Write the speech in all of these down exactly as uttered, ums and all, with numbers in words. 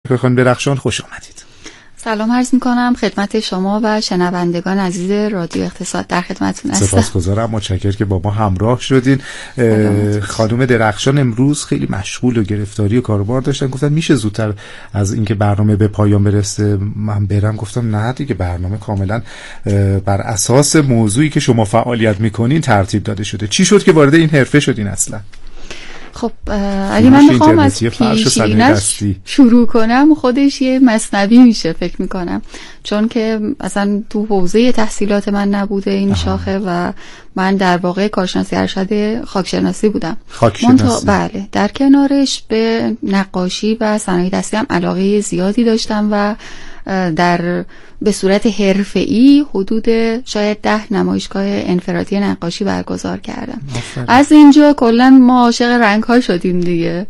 خانم درخشان خوش آمدید. سلام عرض میکنم خدمت شما و شنوندگان عزیز رادیو اقتصاد، در خدمتتون هستم. سپاسگزارم، متشکرم که با ما همراه شدین. خانم درخشان امروز خیلی مشغول و گرفتاری و کاروبار داشتن، گفتن میشه زودتر از اینکه برنامه به پایان برسه من برم. گفتم نه دیگه، برنامه کاملا بر اساس موضوعی که شما فعالیت میکنین ترتیب داده شده. چی شد که وارد این حرفه شدین اصلا؟ خب اگه من میخوام از پیشینش شروع کنم خودش یه مثنوی میشه فکر میکنم، چون که اصلا تو حوزه تحصیلات من نبوده این آها. شاخه و من در واقع کارشناسی ارشد خاکشناسی بودم. خاکشناسی. بله، در کنارش به نقاشی و صنایع دستی هم علاقه زیادی داشتم و در به صورت حرفه‌ای حدود شاید ده نمایشگاه انفرادی نقاشی برگزار کردم. مفرد. از اینجا کلا ما عاشق رنگ‌ها شدیم دیگه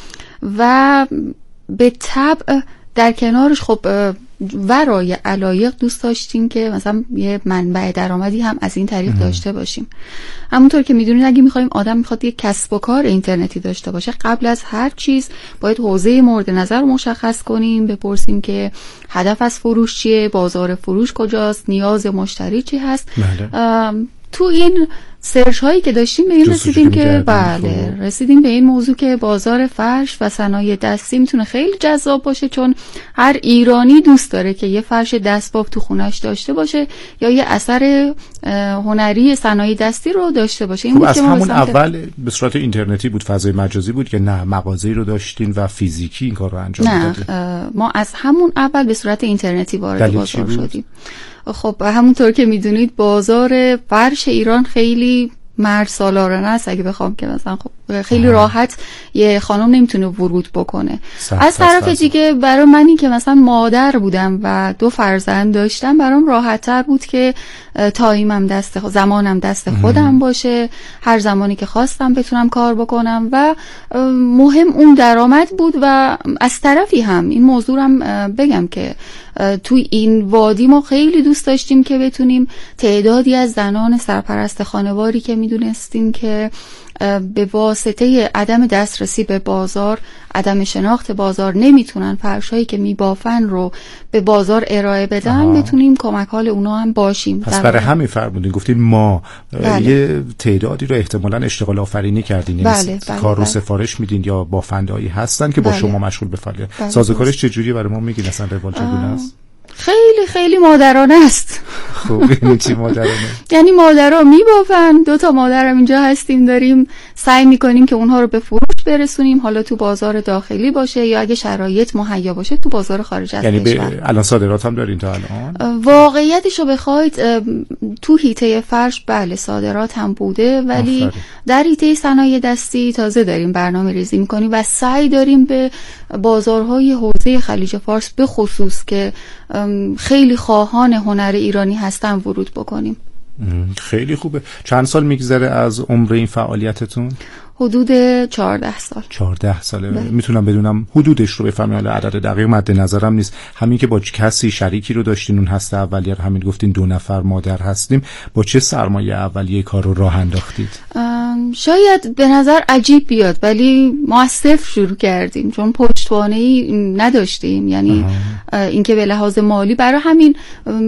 و به طبع در کنارش خب ورای علایق دوست داشتیم که مثلا یه منبع درآمدی هم از این طریق داشته باشیم. همونطور که میدونید اگه میخوایم آدم میخواد یه کسب و کار اینترنتی داشته باشه، قبل از هر چیز باید حوزه مورد نظر رو مشخص کنیم، بپرسیم که هدف از فروش چیه، بازار فروش کجاست، نیاز مشتری چی هست. تو این سرچ هایی که داشتیم به این رسیدیم که بله رسیدیم به این موضوع که بازار فرش و صنایع دستی میتونه خیلی جذاب باشه، چون هر ایرانی دوست داره که یه فرش دستباف تو خونش داشته باشه یا یه اثر هنری صنایع دستی رو داشته باشه. این خب از همون اول به صورت اینترنتی بود، فضای مجازی بود که نه مغازه‌ای رو داشتین و فیزیکی این کار رو انجام میدادید؟ نه، ما از همون اول به صورت اینترنتی وارد بازار شدیم. خب همونطور که میدونید بازار فرش ایران خیلی مرد سالارانه است، اگه بخوام که مثلا خب خیلی راحت یه خانم نمیتونه ورود بکنه. از طرف دیگه برای منی که مثلا مادر بودم و دو فرزند داشتم، برام راحت تر بود که تایمم دست خود، زمانم دست خودم باشه، هر زمانی که خواستم بتونم کار بکنم و مهم اون درآمد بود. و از طرفی هم این موضوع هم بگم که توی این وادی ما خیلی دوست داشتیم که بتونیم تعدادی از زنان سرپرست خانواری که میدونستیم که به واسطه عدم دسترسی به بازار، عدم شناخت بازار نمیتونن فرشایی که میبافن رو به بازار ارائه بدن، آها. بتونیم کمک حال اونا هم باشیم. پس برای همین فرمودین گفتین ما بله. یه تعدادی رو احتمالاً اشتغال آفرینی کردین، بله، بله، کار رو بله. سفارش میدین یا بافندایی هستن که با بله. شما مشغول به فعالیت. بله. سازوکارش چجوریه برای ما میگین؟ اصلا روال چگونه است؟ خیلی خیلی مادرانه است. خب این چی مادرانه؟ یعنی مادرها میبافن، دو تا مادرم اینجا هستیم، داریم سعی میکنیم که اونها رو به فروش برسونیم، حالا تو بازار داخلی باشه یا اگه شرایط مهیا باشه تو بازار خارج از یعنی کشور. یعنی الان صادرات هم دارین تا الان؟ واقعیتش رو بخواید تو حیطه فرش بله صادرات هم بوده، ولی آفره. در حیطه صنایع دستی تازه داریم برنامه ریزی میکنیم و سعی داریم به بازارهای حوزه خلیج فارس به خصوص که خیلی خواهان هنر ایرانی هستن ورود بکنیم. خیلی خوبه. چند سال میگذره از عمر این فعالیتتون؟ حدود چهارده سال. چهارده ساله. میتونم بدونم حدودش رو بفهمم؟ حالا عدد دقیق مد نظرم نیست، همین که با کسی شریکی رو داشتین اون هسته اولیه رو همین گفتین دو نفر مادر هستیم، با چه سرمایه اولیه کار رو راه انداختید؟ شاید به نظر عجیب بیاد ولی ما از صفر شروع کردیم، چون پشتوانه‌ای نداشتیم، یعنی اینکه به لحاظ مالی برای همین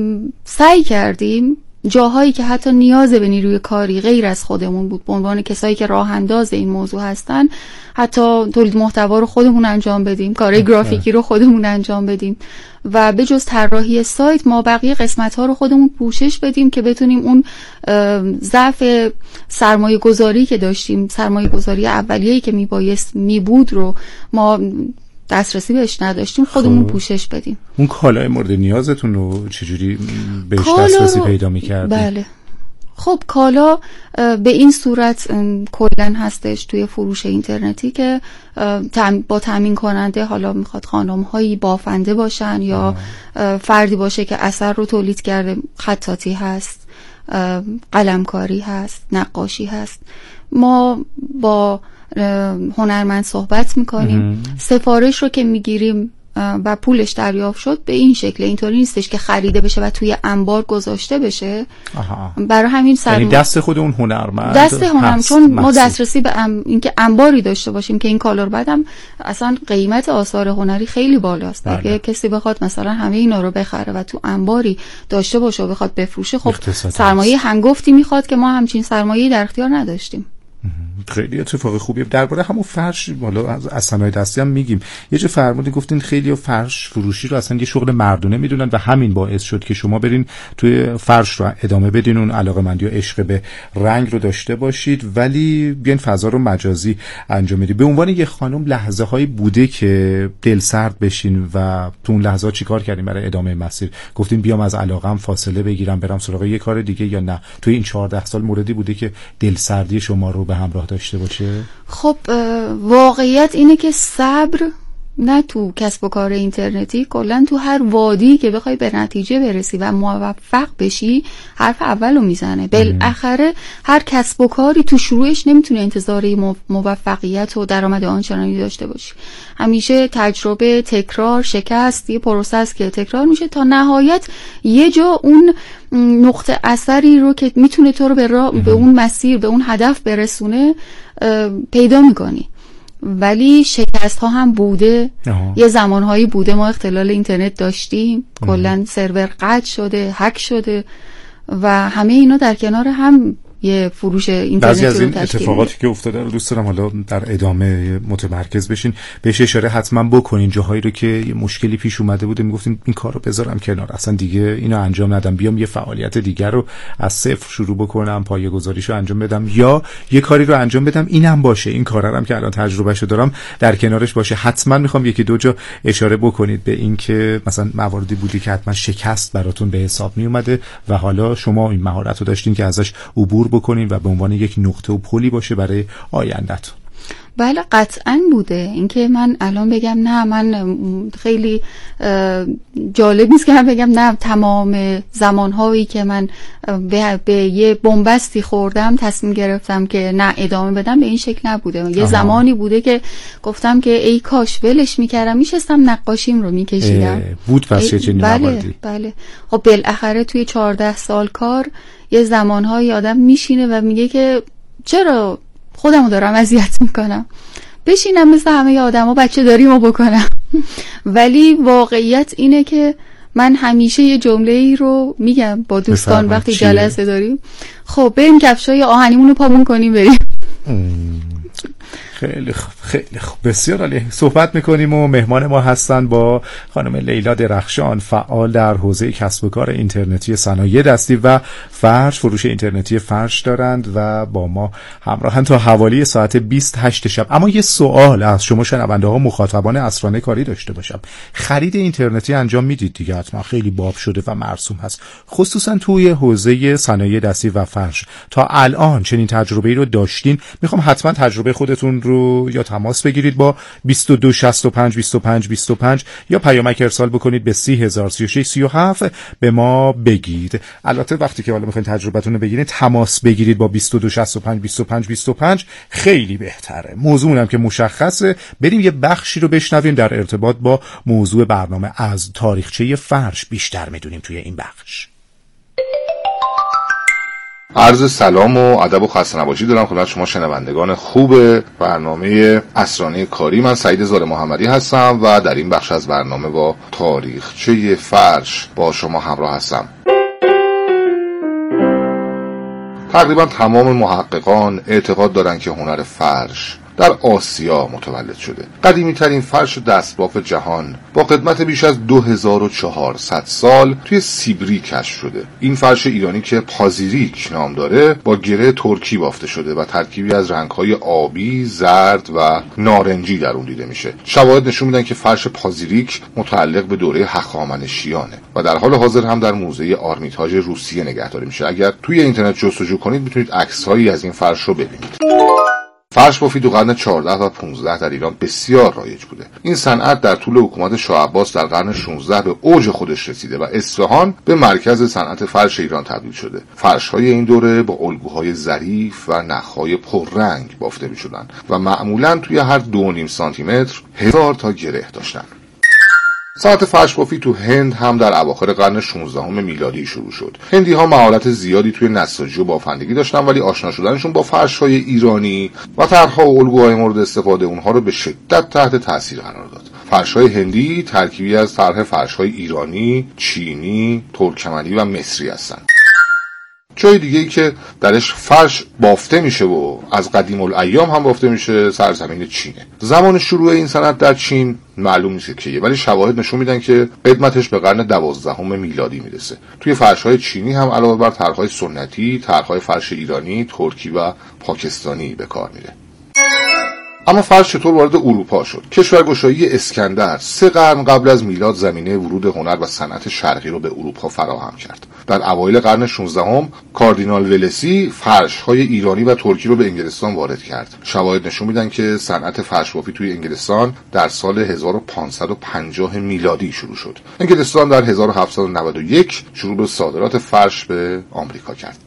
سعی کردیم جاهایی که حتی نیاز به نیروی کاری غیر از خودمون بود، به عنوان کسایی که راه انداز این موضوع هستن، حتی تولید محتوا رو خودمون انجام بدیم، کارهای گرافیکی رو خودمون انجام بدیم و به جز طراحی سایت ما بقیه قسمت‌ها رو خودمون پوشش بدیم که بتونیم اون ضعف سرمایه گذاری که داشتیم، سرمایه گذاری اولیه‌ای که میبایست میبود رو ما دسترسی بهش نداشتیم، خودمون خب. پوشش بدیم. اون کالای مورد نیازتون رو چجوری بهش دسترسی پیدا می‌کردید؟ بله. خب کالا به این صورت کلن هستش توی فروش اینترنتی که با تامین کننده، حالا میخواد خانم‌هایی بافنده باشن یا فردی باشه که اثر رو تولید کرده، خطاطی هست، قلمکاری هست، نقاشی هست، ما با هنرمند صحبت میکنیم، سفارش رو که میگیریم و پولش دریافت شد به این شکل، اینطوری نیستش که خریده بشه و توی انبار گذاشته بشه. آها. برای همین سرمایه یعنی دست خود اون هنرمند دست هنرمند چون ما دسترسی به ام... اینکه انباری داشته باشیم که این کالا رو بعدم اصلا قیمت آثار هنری خیلی بالاست. اگه کسی بخواد مثلا همه اینا رو بخره و تو انباری داشته باشه و بخواد بفروشه، خب سرمایه هنگفتی میخواد که ما همچین سرمایه‌ای در اختیار نداشتیم. خیلی اتفاق خوبیه. درباره همون فرش، حالا از صنایع دستی هم میگیم، یه جا فرمودین گفتین خیلی فرش فروشی رو اصلا یه شغل مردونه میدونن و همین باعث شد که شما برین توی فرش رو ادامه بدین، اون علاقه‌مندی و عشق به رنگ رو داشته باشید، ولی بیاین فضا رو مجازی انجام بدید. به عنوان یه خانم لحظه هایی بوده که دل سرد بشین و تو اون لحظات چیکار کردین برای ادامه مسیر؟ گفتین بیام از علاقه‌ام فاصله بگیرم برم سراغ یه کار دیگه، یا نه توی این چهارده سال موردی بوده که دل سردی شما رو به همراه داشته باشه؟ خب واقعیت اینه که صبر نه تو کسب و کار اینترنتی، کلا تو هر وادی که بخوای به نتیجه برسی و موفق بشی حرف اولو میزنه. بالاخره هر کسب و کاری تو شروعش نمیتونه انتظاری موفقیت و درآمد آنچنانی داشته باشی. همیشه تجربه، تکرار، شکست یه پروسه است که تکرار میشه تا نهایت یه جا اون نقطه اثری رو که میتونه تو رو به, را... به اون مسیر، به اون هدف برسونه پیدا میکنی. ولی شکست ها هم بوده. آه. یه زمانهایی بوده ما اختلال اینترنت داشتیم، کلا سرور قطع شده، هک شده و همه اینا در کنار هم یه فروش اینترنتی بعضی از این اتفاقاتی که افتاده رو دوست دارم حالا در ادامه متمرکز بشین، بهش اشاره حتما بکنین. جاهایی رو که یه مشکلی پیش اومده بوده میگفتین این کارو بذارم کنار، اصلا دیگه اینو انجام ندم، بیام یه فعالیت دیگر رو از صفر شروع بکنم، پایه‌گذاریشو انجام بدم، یا یه کاری رو انجام بدم اینم باشه، این کارا هم که الان تجربهشو دارم در کنارش باشه. حتما میخوام یکی دو جا اشاره بکنید به این که مثلا مواردی بودی که حتما شکست براتون به حساب می اومده و حالا شما این مهارت رو داشتین که ازش عبور بکنین و به عنوان یک نقطه و پلی باشه برای آینده‌تون. بله قطعاً بوده. اینکه من الان بگم نه، من خیلی جالب نیست که من بگم نه تمام زمانهایی که من به, به یه بنبستی خوردم تصمیم گرفتم که نه ادامه بدم، به این شکل نبوده. یه آها. زمانی بوده که گفتم که ای کاش ولش میکردم، میشستم نقاشیم رو میکشیدم. بود پس چه چنین بله مواردی؟ بله. خب بالاخره توی چهارده سال کار یه زمانهایی آدم میشینه و میگه که چرا خودمو دارم اذیت میکنم، بشینم مثل همه آدما بچه داریمو بکنم. ولی واقعیت اینه که من همیشه یه جمله ای رو میگم با دوستان وقتی جلسه داریم، خب بریم کفشای آهنیمون رو پامون کنیم بریم. خیلی خوب، خیلی خوب، بسیار عالی. صحبت میکنیم و مهمان ما هستن با خانم لیلا درخشان، فعال در حوزه کسب و کار اینترنتی صنایع دستی و فرش، فروش اینترنتی فرش دارند و با ما همراهن تا حوالی ساعت بیست و هشت شب. اما یه سوال از شما شنونده ها مخاطبان اسرانه کاری داشته باشم. خرید اینترنتی انجام میدید دیگه، حتما خیلی باب شده و مرسوم هست، خصوصا توی حوزه صنایع دستی و فرش. تا الان چنین تجربه‌ای رو داشتین؟ میخوام حتما تجربه خودتون رو یا تماس بگیرید با بیست و دو شصت و پنج بیست و پنج بیست و پنج یا پیامک ارسال بکنید به سی هزار سی و شش سی و هفت به ما بگید. البته وقتی که حالا میخواین تجربتون رو بگیرید تماس بگیرید با بیست و دو شصت و پنج بیست و پنج بیست و پنج، خیلی بهتره. موضوعم که مشخصه، بریم یه بخشی رو بشنویم در ارتباط با موضوع برنامه. از تاریخچه فرش بیشتر میدونیم توی این بخش. عرض سلام و ادب و خسته نباشی دارم خدمت شما شنوندگان خوب برنامه اسرانه کاری. من سعید زار محمدی هستم و در این بخش از برنامه با تاریخچه فرش با شما همراه هستم. تقریبا تمام محققان اعتقاد دارند که هنر فرش در آسیا متولد شده. قدیمی ترین فرش دستباف جهان با قدمت بیش از دو هزار و چهارصد سال توی سیبری کشف شده. این فرش ایرانی که پازیریک نام داره با گره ترکی بافته شده و ترکیبی از رنگ‌های آبی، زرد و نارنجی در اون دیده میشه. شواهد نشون میدن که فرش پازیریک متعلق به دوره هخامنشیانه و در حال حاضر هم در موزه آرمیتاژ روسیه نگهداری میشه. اگر توی اینترنت جستجو کنید میتونید عکس‌هایی از این فرش رو ببینید. فرش بافی دو قرن چهارده و پانزده در ایران بسیار رایج بوده. این صنعت در طول حکومت شاه عباس در قرن شانزده به اوج خودش رسیده و اصفهان به مرکز صنعت فرش ایران تبدیل شده. فرش‌های این دوره با الگوهای ظریف و نخ‌های پررنگ بافته می‌شدند و معمولاً توی هر دو و نیم سانتی متر هزار تا گره داشتند. صنعت فرش بافی تو هند هم در اواخر قرن شانزدهم میلادی شروع شد. هندی‌ها مهارت زیادی توی نساجی و بافندگی داشتن، ولی آشنا شدنشون با فرش‌های ایرانی و طرح‌ها و الگوهای مورد استفاده اونها رو به شدت تحت تاثیر قرار داد. فرش‌های هندی ترکیبی از طرح فرش‌های ایرانی، چینی، ترکمنی و مصری هستند. جای دیگه ای که درش فرش بافته میشه و از قدیم الایام هم بافته میشه سرزمین چینه. زمان شروع این صنعت در چین معلوم نیست کیه، ولی شواهد نشون میدن که قدمتش به قرن دوازدهم میلادی میرسه. توی فرش‌های چینی هم علاوه بر طرح‌های سنتی، طرح‌های فرش ایرانی، ترکی و پاکستانی به کار میره. اما فرش چطور وارد اروپا شد؟ کشورگشایی اسکندر سه قرن قبل از میلاد زمینه ورود هنر و صنعت شرقی رو به اروپا فراهم کرد. در اوایل قرن شانزدهم کاردینال ولسی فرش‌های ایرانی و ترکی رو به انگلستان وارد کرد. شواهد نشون میدن که صنعت فرش بافی توی انگلستان در سال هزار و پانصد و پنجاه میلادی شروع شد. انگلستان در هزار و هفتصد و نود و یک شروع به صادرات فرش به آمریکا کرد.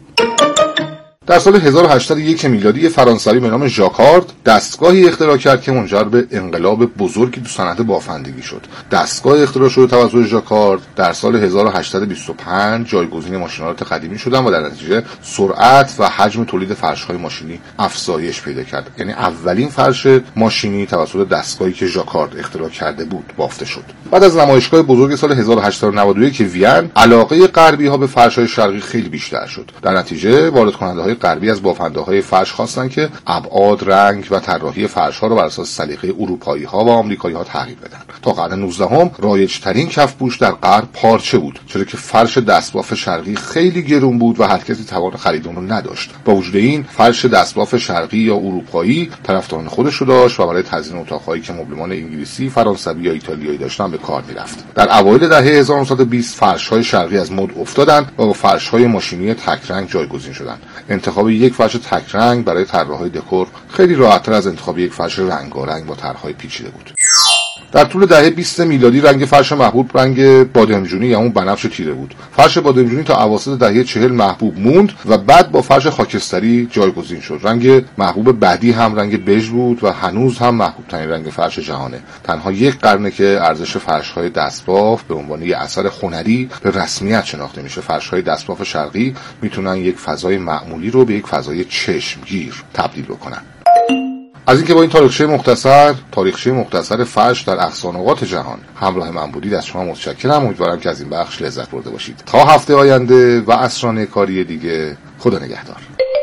در سال هزار و هشتصد و یک میلادی فرانسوی به نام ژاکارد دستگاهی اختراع کرد که منجر به انقلاب بزرگی تو صنعت بافندگی شد. دستگاه اختراع شده توسط ژاکارد در سال هزار و هشتصد و بیست و پنج جایگزین ماشین‌آلات قدیمی شدن و در نتیجه سرعت و حجم تولید فرش‌های ماشینی افزایش پیدا کرد. یعنی اولین فرش ماشینی توسط دستگاهی که ژاکارد اختراع کرده بود بافته شد. بعد از نمایشگاه بزرگ سال هزار و هشتصد و نود و یک وین، علاقه غربی‌ها به فرش‌های شرقی خیلی بیشتر شد. در نتیجه واردکننده‌های غربی از بافنده‌های فرش خواستن که ابعاد، رنگ و طراحی فرش‌ها رو بر اساس سلیقه اروپایی‌ها و آمریکایی‌ها تغییر بدن. تا قرن نوزدهم رایج‌ترین کفپوش در غرب پارچه بود، چرا که فرش دستباف شرقی خیلی گرون بود و هر کسی توان خرید اون رو نداشت. با وجود این فرش دستباف شرقی یا اروپایی طرفداران خودش رو داشت و برای تزیین اتاق‌هایی که مبلمان انگلیسی، فرانسوی یا ایتالیایی داشتن به کار می‌رفت. در اوایل دهه هزار و نهصد و بیست فرش‌های شرقی از مد افتادند و با فرش‌های ماشینی تک رنگ جایگزین شدند. انتخاب یک فرش تک رنگ برای طراحهای دکور خیلی راحت‌تر از انتخاب یک فرش رنگارنگ با طرح‌های پیچیده بود. در طول دهه بیست میلادی رنگ فرش محبوب رنگ بادمجونی یا اون بنفش تیره بود. فرش بادمجونی تا اواسط دهه چهل محبوب موند و بعد با فرش خاکستری جایگزین شد. رنگ محبوب بعدی هم رنگ بژ بود و هنوز هم محبوب ترین رنگ فرش جهانه. تنها یک قرنه که ارزش فرش‌های دستباف به عنوان یک اثر هنری به رسمیت شناخته میشه. فرش‌های دستباف شرقی میتونن یک فضای معمولی رو به یک فضای چشمگیر تبدیل بکنن. از اینکه با این تاریخچه مختصر تاریخچه مختصر فرش در اقصانقاط جهان همراه من بودید از شما متشکرم. امیدوارم که از این بخش لذت برده باشید. تا هفته آینده و عصرانه کاری دیگه، خدا نگهدار.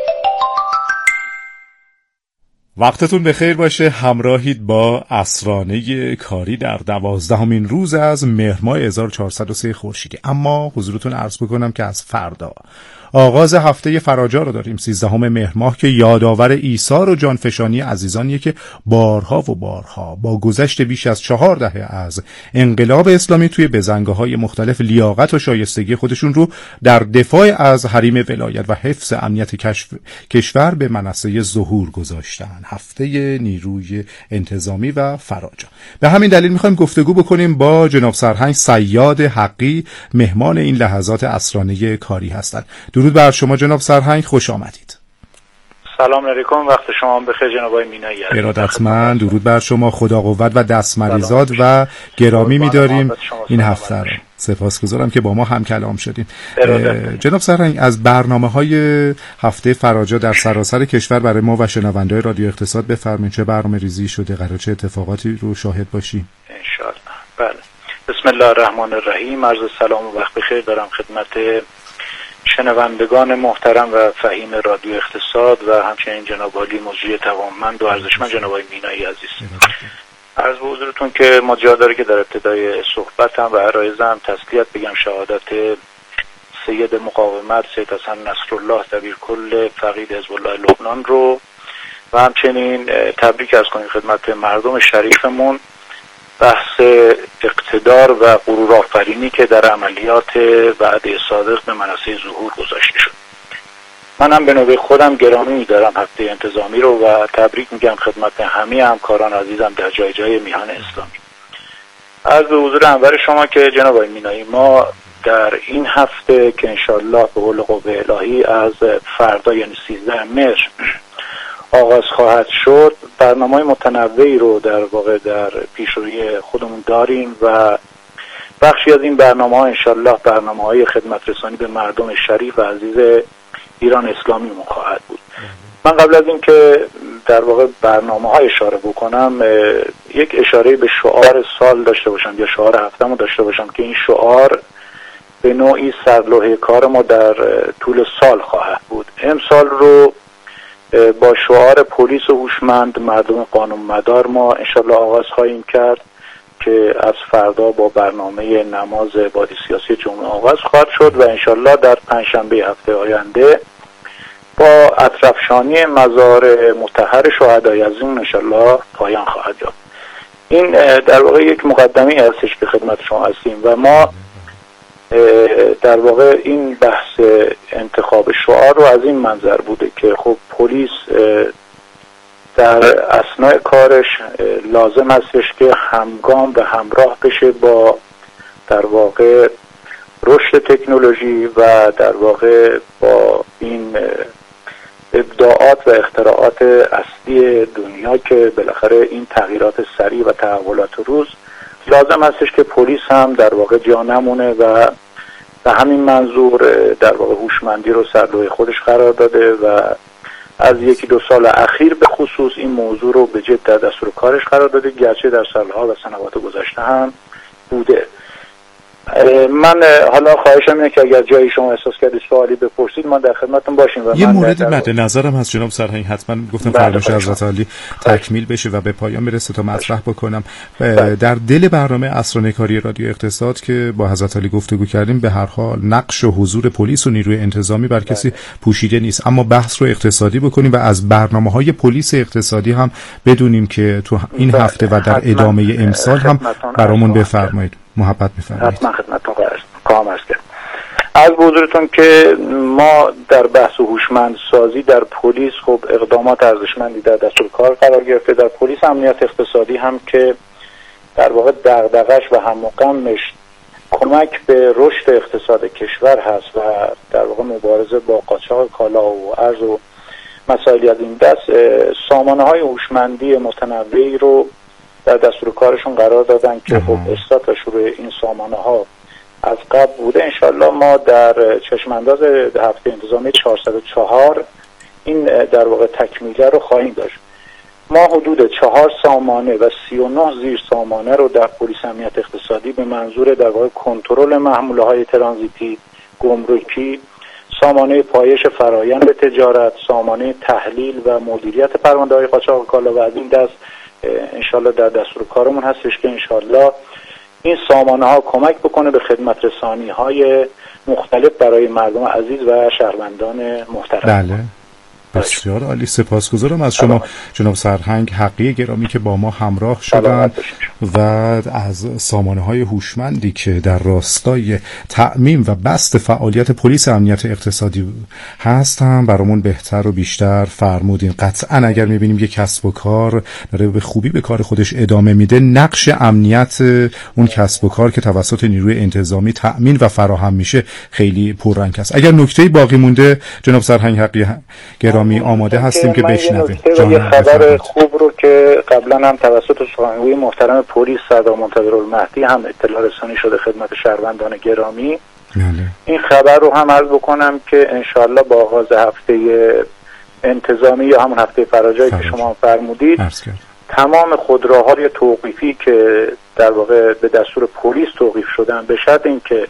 وقتتون بخیر باشه. همراهید با عصرانه کاری در دوازدهمین روز از مهر ماه هزار و چهارصد و سه خورشیدی. اما حضورتون عرض بکنم که از فردا آغاز هفته فراجا رو داریم، سیزدهم مهر ماه، که یادآور ایثار و جانفشانی عزیزانیه که بارها و بارها با گذشت بیش از چهار دهه از انقلاب اسلامی توی بزنگاه‌های مختلف لیاقت و شایستگی خودشون رو در دفاع از حریم ولایت و حفظ امنیت کشف... کشور به منصه ظهور گذاشتن. هفته نیروی انتظامی و فراجا. به همین دلیل می‌خوایم گفتگو بکنیم با جناب سرهنگ صیاد حقی، مهمان این لحظات عصرانه کاری هستند. درود بر شما جناب سرهنگ، خوش آمدید. سلام علیکم، وقت شما بخیر جناب آقای مینایی. ارادتمند، درود بر شما، خدا قوت و دستمریزاد و گرامی می‌داریم این هفته رو. سپاسگزارم که با ما هم کلام شدیم. جناب سرهنگ، از برنامه‌های هفته فراجا در سراسر کشور برای ما و شنونده‌های رادیو اقتصاد بفرمایید. چه برنامه‌ریزی شده؟ قرار چه اتفاقاتی رو شاهد باشیم؟ ان شاء الله. بله. بسم الله الرحمن الرحیم. عرض سلام و وقت بخیر دارم خدمت شنوندگان محترم و فهیم رادیو اقتصاد و همچنین جناب عالی مجری توانمند و ارزشمند جناب آقای مینایی عزیز. عرض به حضورتون که ما جا داره که در ابتدای صحبتم و عرایزم تسلیت بگم شهادت سید مقاومت سید حسن نصرالله دبیرکل فقید حزب الله لبنان رو و همچنین تبریک از کنیم خدمت مردم شریفمون بحث اقتدار و غرور آفرینی که در عملیات وعده صادق به منصه ظهور گذاشته شد. من هم به نوبه خودم گرامی می‌دارم هفته انتظامی رو و تبریک میگم خدمت همه همکاران عزیزم در جای جای میهن اسلامی. عرض به حضور انور شما که جناب آقای مینایی، ما در این هفته که انشالله به قول قوه الهی از فردا یعنی سیزده مهر آغاز خواهد شد، برنامه‌های متنوعی رو در واقع در پیش روی خودمون داریم و بخشی از این برنامه ها انشالله برنامه های خدمت رسانی به مردم شریف و عزیز ایران اسلامی خواهد بود. من قبل از این که در واقع برنامه ها اشاره بکنم، یک اشاره به شعار سال داشته باشم یا شعار هفتم داشته باشم که این شعار به نوعی سرلوحه کار ما در طول سال خواهد بود. امسال رو با شعار پلیس هوشمند مردم قانون مدار ما انشالله آغاز خواهیم کرد که از فردا با برنامه نماز بادی سیاسی جمعه آغاز خواهد شد و انشالله در پنجشنبه هفته آینده با اطرافشانی مزار مطهر شهدای عظیم انشالله پایان خواهد یافت. این در واقع یک مقدمه هستش که خدمت شما هستیم و ما در واقع این بحث انتخاب شعار رو از این منظر بوده که خب پلیس در اثناء کارش لازم هستش که همگام و همراه بشه با در واقع رشد تکنولوژی و در واقع با این ابداعات و اختراعات اصلی دنیا که بالاخره این تغییرات سریع و تحولات روز لازم هستش که پلیس هم در واقع جا نمونه و به همین منظور در واقع هوشمندی رو سرلوحه خودش قرار داده و از یکی دو سال اخیر به خصوص این موضوع رو به جد در دستور کارش قرار داده، گرچه در سالها و سنوات گذشته هم بوده. من حالا خواهشم اینه که اگر جایی شما احساس کردید سوالی بپرسید ما در خدمتتون باشیم. و یه من موردی مد نظرم هست جناب سرهنگ، حتما گفتم فرمایش حضرت عالی تکمیل بشه و به پایان برسه تا مطرح بکنم. در دل برنامه اسرارنگاری رادیو اقتصاد که با حضرت عالی گفتگو کردیم به هر حال نقش و حضور پلیس و نیروی انتظامی بر کسی پوشیده نیست، اما بحث رو اقتصادی بکنیم و از برنامه‌های پلیس اقتصادی هم بدونیم که تو این هفته و در ادامه امسال هم برامون بفرمایید. محبت می‌فرمایید. حتما خدمتتون قائم هستم. از حضورتون که ما در بحث هوشمند سازی در پلیس خب اقدامات ارزشمندی در دستور کار قرار گرفته. در پلیس امنیت اقتصادی هم که در واقع دغدغش و هم‌وغمش کمک به رشد اقتصاد کشور هست و در واقع مبارزه با قاچاق کالا و ارز و مسائلی از این دست، سامانه‌های هوشمندی متنوعی رو در دستور کارشون قرار دادن که خب استارت و شروع این سامانه ها از قبل بوده. انشالله ما در چشمانداز هفته انتظامی چهارصد و چهار این در واقع تکمیله رو خواهیم داشت. ما حدود چهار سامانه و سی و نه زیر سامانه رو در پلیس امنیت اقتصادی به منظور در واقع کنترل محموله های ترانزیتی، گمرکی، سامانه پایش فرایند تجارت، سامانه تحلیل و مدیریت پرونده های قاچاق کالا و از این دست انشالله در دستور کارمون هستش که انشالله این سامانه ها کمک بکنه به خدمت رسانی های مختلف برای مردم عزیز و شهروندان محترم. بله بسیار عالی، سپاسگزارم از شما جناب سرهنگ حقی گرامی که با ما همراه شدند و از سامانه های هوشمندی که در راستای تعمیم و بسط فعالیت پلیس امنیت اقتصادی هستن برامون بهتر و بیشتر فرمودین. قطعا اگر میبینیم یک کسب و کار داره به خوبی به کار خودش ادامه میده، نقش امنیت اون کسب و کار که توسط نیروی انتظامی تأمین و فراهم میشه خیلی پررنگ است. اگر نکته‌ای باقی مونده جناب سرهنگ حقی گرامی می آماده هستیم که بشنویم. یه خبر خوب رو که قبلا هم توسط سخنگوی محترم پلیس سردار منتظر المهدی هم اطلاع رسانی شده خدمت شهروندان گرامی. بله. این خبر رو هم عرض بکنم که انشالله با آغاز هفته انتظامی یا همون هفته فراجایی که شما فرمودید تمام خودروهای توقیفی که در واقع به دستور پلیس توقیف شدن به شرط اینکه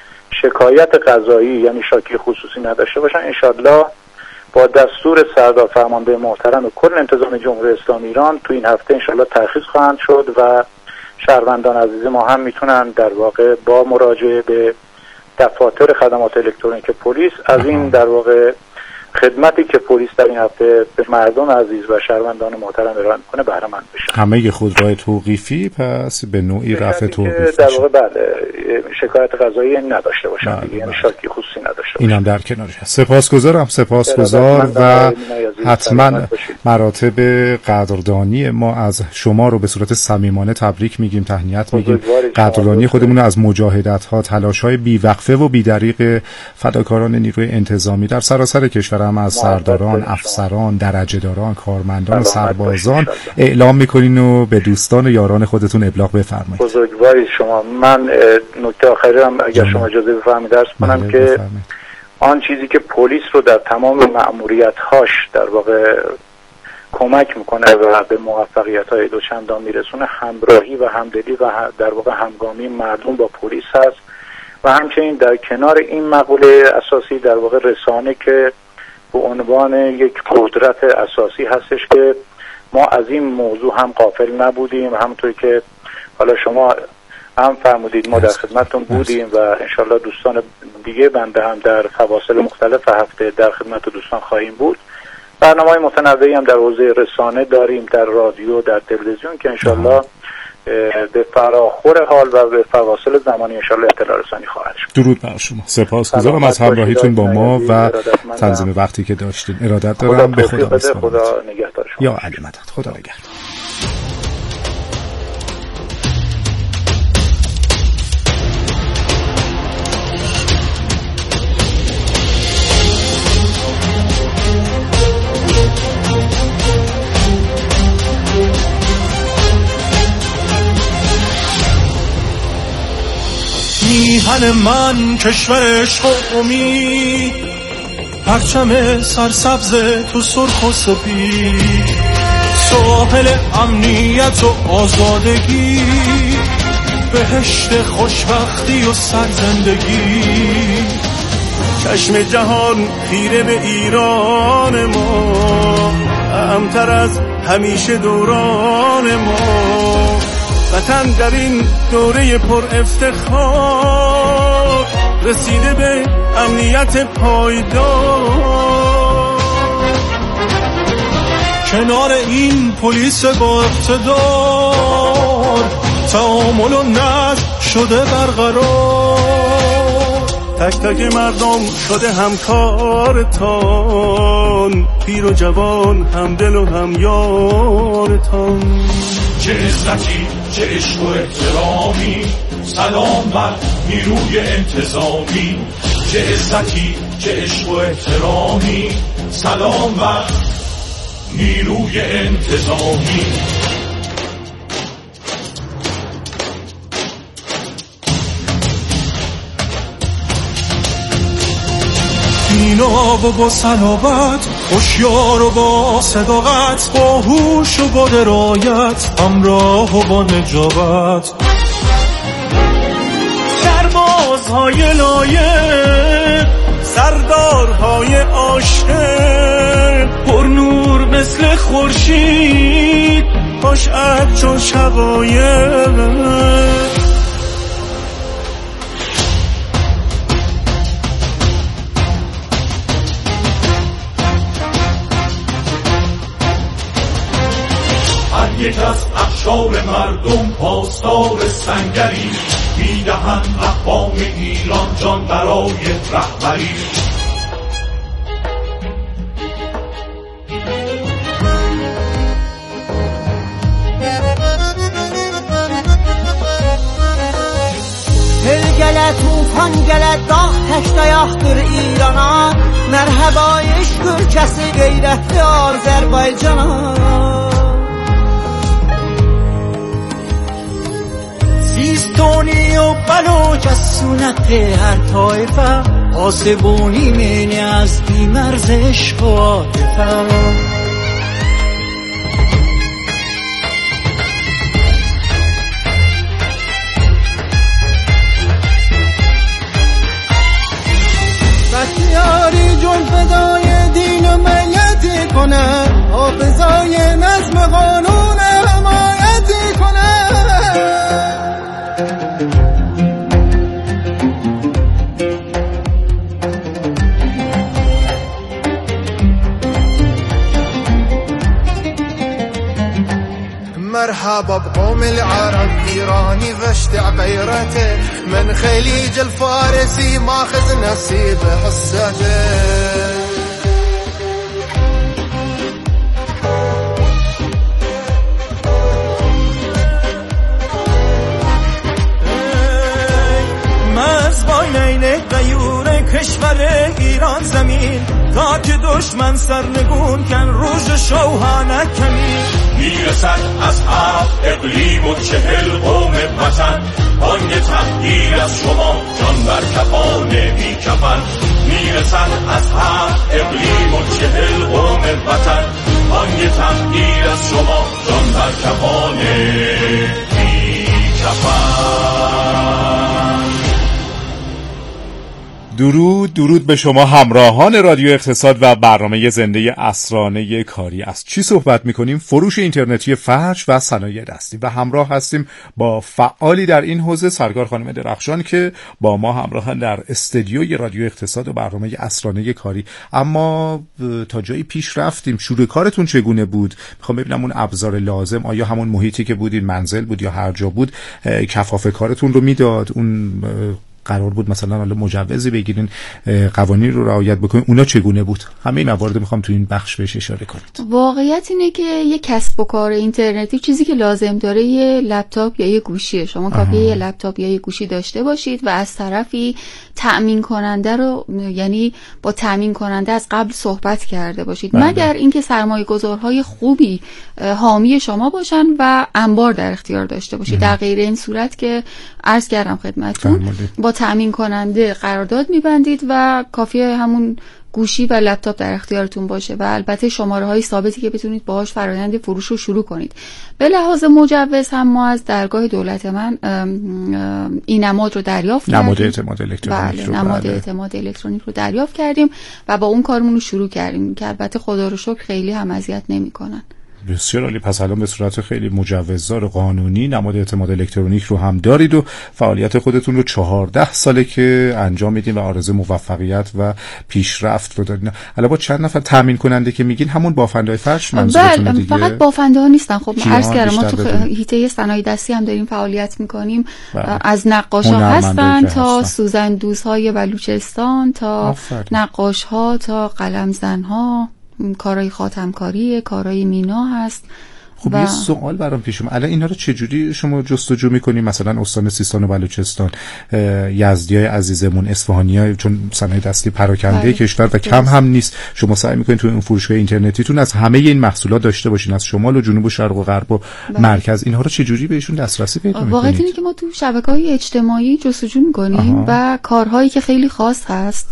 شکایت قضایی یعنی شاکی خصوصی نداشته باشن انشالله با دستور سردار فرمانده محترم کل انتظامی جمهوری اسلامی ایران تو این هفته انشالله ترخیص خواهند شد و شهروندان عزیز ما هم میتونن در واقع با مراجعه به دفاتر خدمات الکترونیک پلیس از این در واقع خدمتی که پلیس در این هفته به مردم عزیز و شهروندان محترم ارائه میکنه بهره مند بشن. همه خودروهای توقیفی پس به نوعی رفع توقیف در واقع بله شکایت قضایی نداشته باشن دیگه، یعنی شاکی خصوصی نداشته باشن. اینم در کنارش هست. سپاسگزارم، سپاسگزار و حتما مراتب قدردانی ما از شما رو به صورت صمیمانه تبریک میگیم، تهنیت میگیم. قدردانی خودمون از مجاهدت ها، تلاش های بیوقفه و بی‌دریغ فداکاران نیروی انتظامی در سراسر کشور محترم از سرداران، افسران، درجه داران، کارمندان و سربازان اعلام میکنین و به دوستان و یاران خودتون ابلاغ بفرمایید. بزرگواری شما. من نکته آخری هم اگر شما اجازه بفرمایید درس کنم که بفرمید. آن چیزی که پلیس رو در تمام مأموریت‌هاش در واقع کمک میکنه و به موفقیت‌های دوچندان میرسونه، همراهی و همدلی و در واقع همگامی مردم با پلیس هست و همچنین در کنار این مقوله اساسی در واقع رسانه که به عنوان یک قدرت اساسی هستش که ما از این موضوع هم غافل نبودیم. همونطور که حالا شما هم فرمودید ما در خدمتتون بودیم و انشالله دوستان دیگه بنده هم در فواصل مختلف هفته در خدمت دوستان خواهیم بود. برنامه‌های متنوعی هم در حوزه رسانه داریم، در رادیو، در تلویزیون که انشالله به فراخور حال و به فواصل زمانی انشالله اطلاع رسانی خواهد شد. درود بر شما. سپاسگزارم از همراهیتون با ما و تنظیم وقتی که داشتین. ارادت دارم. به خدا بسپارم. خدا نگهدار شما. یا علی مدد. خدا نگهدار. میهن من کشور عشق و امید، پرچم سرسبز تو سرخ و سپید، ساحل امنیت و آزادگی، بهشت خوشبختی و سرزندگی. چشم جهان خیره به ایران ما، اهمتر از همیشه دوران ما. وطن در این دوره پر افتخار رسیده به امنیت پایدار. کنار این پلیس با اقتدار، تعامل و نظم شده برقرار. تک تک مردم شده همکارتان، پیر و جوان همدل و همیارتان. چه عزتی، چه عشق و احترامی، سلام بر نیروی انتظامی. چه عزتی، چه عشق و احترامی، سلام بر نیروی انتظامی. بینا و با صلابت، هوشیار و با صداقت، با هوش و با درایت، همراه و با نجابت. سربازهای لایق، سردارهای عاشق، پر نور مثل خورشید، خوش‌عهد چون شقایق. یک از اقشار مردم پاسدار سنگری، میدهند اقوام ایران جان برای رهبری. Hel gələ, tufan gələ, dağ tək dayaqdır İrana. Mərhəba eşq ülkəsi qeyrətli Azərbaycana. سیستانی و بلوچ از سنت هر طایفه، آسبونی منی از بیمرز عشق و عاطفه. بختیاری جون فدای دین و ملتی کنه، حافظای نظم قانون حمایتی کنه. مرحبا بقوم العرب إيراني فاشتع غيرته، من خليج الفارسي ماخذ نصيب حصته. مزبان عین غیور کشور ایران زمین، تا که دشمن سرنگون کن روش شوهانه کنی. میرسد از هفت اقلیم و چهل قوم وطن، بانگ تحقیر از شما جان بر کفان بی کفن. میرسد از هفت اقلیم و چهل قوم وطن، بانگ تحقیر از شما جان بر کفان بی کفن. درود درود به شما همراهان رادیو اقتصاد و برنامه زنده عصرانه کاری. از چی صحبت میکنیم؟ فروش اینترنتی فرش و صنایع دستی و همراه هستیم با فعالی در این حوزه، سرکار خانم درخشان که با ما همراهن در استودیوی رادیو اقتصاد و برنامه عصرانه کاری. اما تا جایی پیش رفتیم. شروع کارتون چگونه بود؟ میخوام ببینم اون ابزار لازم، آیا همون محیطی که بودین، منزل بود یا هر جا بود، کفاف کارتون رو میداد؟ اون قرار بود مثلا حالا مجوزی بگیرین، قوانین رو رعایت بکنین، اونا چگونه بود؟ همه این موارد میخوام تو این بخش بهش اشاره کنید. واقعیت اینه که یه کسب و کار اینترنتی چیزی که لازم داره یه لپتاپ یا یه گوشیه. شما کافیه یه لپتاپ یا یه گوشی داشته باشید و از طرفی تأمین کننده رو، یعنی با تأمین کننده از قبل صحبت کرده باشید. بله. مگر اینکه سرمایه‌گذارهای خوبی حامی شما باشن و انبار در اختیار داشته باشید. در غیر این صورت که عرض کردم خدمتتون، با تأمین کننده قرارداد میبندید و کافیه همون گوشی و لپتاپ در اختیارتون باشه و البته شماره های ثابتی که بتونید باهاش فرآیند فروش رو شروع کنید. به لحاظ مجوز هم ما از درگاه دولت من این نماد رو دریافت کردیم. نماد اعتماد الکترونیک بله، رو نماد بله. اعتماد الکترونیک رو دریافت کردیم و با اون کارمون رو شروع کردیم که البته خدا رو شکر خیلی هم اذیت نمیکنن. بسیار عالی. پس الان به صورت خیلی مجوزدار قانونی نماد اعتماد الکترونیک رو هم دارید و فعالیت خودتون رو چهارده ساله که انجام میدین و آرزوی موفقیت و پیشرفت رو دارین. الان با چند نفر تامین کننده که میگین همون بافندهای فرش منظورتونه دیگه؟ فقط بافنده ها نیستن. خب عرض کردم ما تو حیطه صنایع دستی هم داریم فعالیت میکنیم. از نقاشا هستن تا سوزندوزهای بلوچستان تا نقاشها تا قلمزنها، کارهای خاتمکاری، کارهای مینا هست. خب و... یه سوال برام پیش اومد. الان اینا رو چجوری شما جستجو میکنی؟ مثلا استان سیستان و بلوچستان، یزدیای عزیزمون، اصفهانیای، چون صنایع دستی پراکنده کشور و کم هم نیست، شما سعی میکنید تو اون فروشگاه اینترنتیتون از همه این محصولات داشته باشین، از شمال و جنوب و شرق و غرب و بله. مرکز. اینها رو چجوری بهشون دسترسی پیدا میکنید؟ واقعا اینه که ما تو شبکه‌های اجتماعی جستجو میکنیم و کارهایی که خیلی خاص هست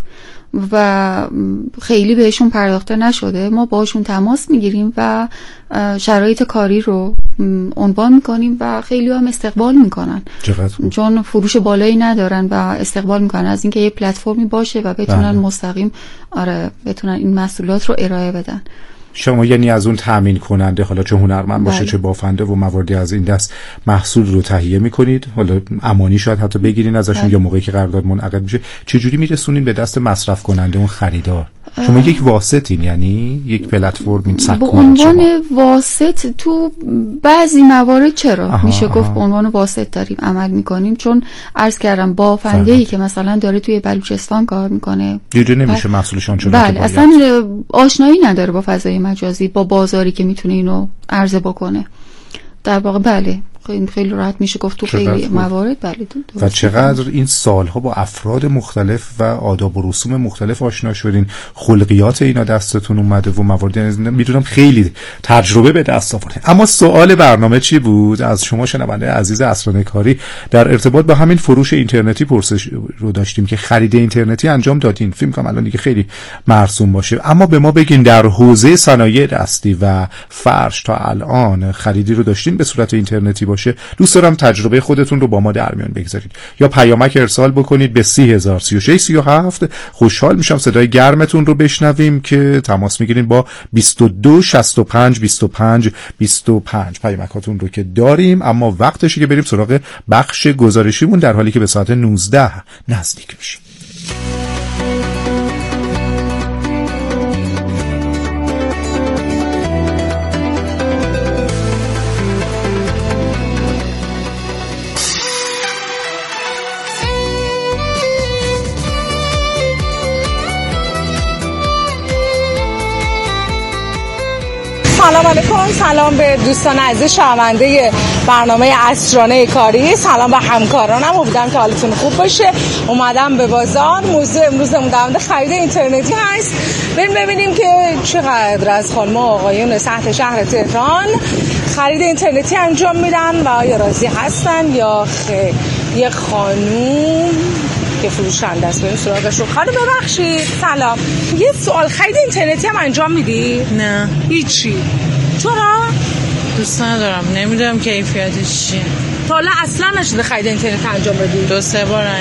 و خیلی بهشون پرداخته نشده ما باشون تماس میگیریم و شرایط کاری رو عنوان میکنیم و خیلی هم استقبال میکنن، چون فروش بالایی ندارن و استقبال میکنن از اینکه یه پلتفرمی باشه و بتونن بله. مستقیم آره بتونن این محصولات رو ارائه بدن. شما یعنی از اون تامین کننده، حالا چه هنرمند باشه بله. چه بافنده و مواردی از این دست، محصول رو تهیه میکنید، حالا امانی شاید حتی بگیرین ازشون بله. یا موقعی که قرارداد منعقد میشه چجوری میرسونین به دست مصرف کننده اون خریدار؟ شما یک واسطین، یعنی یک پلتفرمی سکو به عنوان واسط تو بعضی موارد چرا آها، میشه آها. گفت به عنوان واسط داریم عمل میکنیم، چون عرض کردم بافنده‌ای که مثلا داره توی بلوچستان کار میکنه دیگه نمیشه محصولشان چون بله اصلا آشنایی نداره با فضای مجازی، با بازاری که میتونه اینو عرضه بکنه. در واقع بله خیلی خیلی راحت میشه گفت تو خیلی موارد بله دو و چقدر این سالها با افراد مختلف و آداب و رسوم مختلف آشنا شدین، خلقیات اینا دستتون اومده و مواردی میدونم خیلی تجربه به دست آوردین. اما سوال برنامه چی بود؟ از شما شنونده عزیز عصرانه کاری در ارتباط با همین فروش اینترنتی پرسش رو داشتیم که خرید اینترنتی انجام دادین، فکر کنم الان دیگه خیلی مرسوم باشه، اما به ما بگین در حوزه صنایع دستی و فرش تا الان خریدی رو داشتین به صورت اینترنتی باشه؟ دوست دارم تجربه خودتون رو با ما در میان بگذارید یا پیامک ارسال بکنید به سی هزار سی و شش سی و هفت. خوشحال میشم صدای گرمتون رو بشنویم که تماس میگیرین با بیست و دو شصت و پنج بیست و پنج بیست و پنج. پیامکاتون رو که داریم، اما وقتشه که بریم سراغ بخش گزارشیمون در حالی که به ساعت نوزده نزدیک میشیم. سلام سلام علیکم. سلام به دوستان عزیز شنونده برنامه عصرانه کاری. سلام به همکارانم، امیدوارم که حالتون خوب باشه. اومدم به بازار. موضوع امروزمون در مورد خرید اینترنتی هست. بریم ببینیم که چقدر از خانم و آقایون سطح شهر تهران خرید اینترنتی انجام میدن و آیا راضی هستن یا خیر. یه خانوم که فروشنده است، بریم سراغشون. خانم ببخشید سلام، یه سوال، خرید اینترنتی هم انجام میدی؟ نه هیچی. چرا؟ دوست ندارم، نمیدونم کیفیتش چیه. تا حالا اصلا نشده خرید اینترنت انجام بدی؟ دو سه بار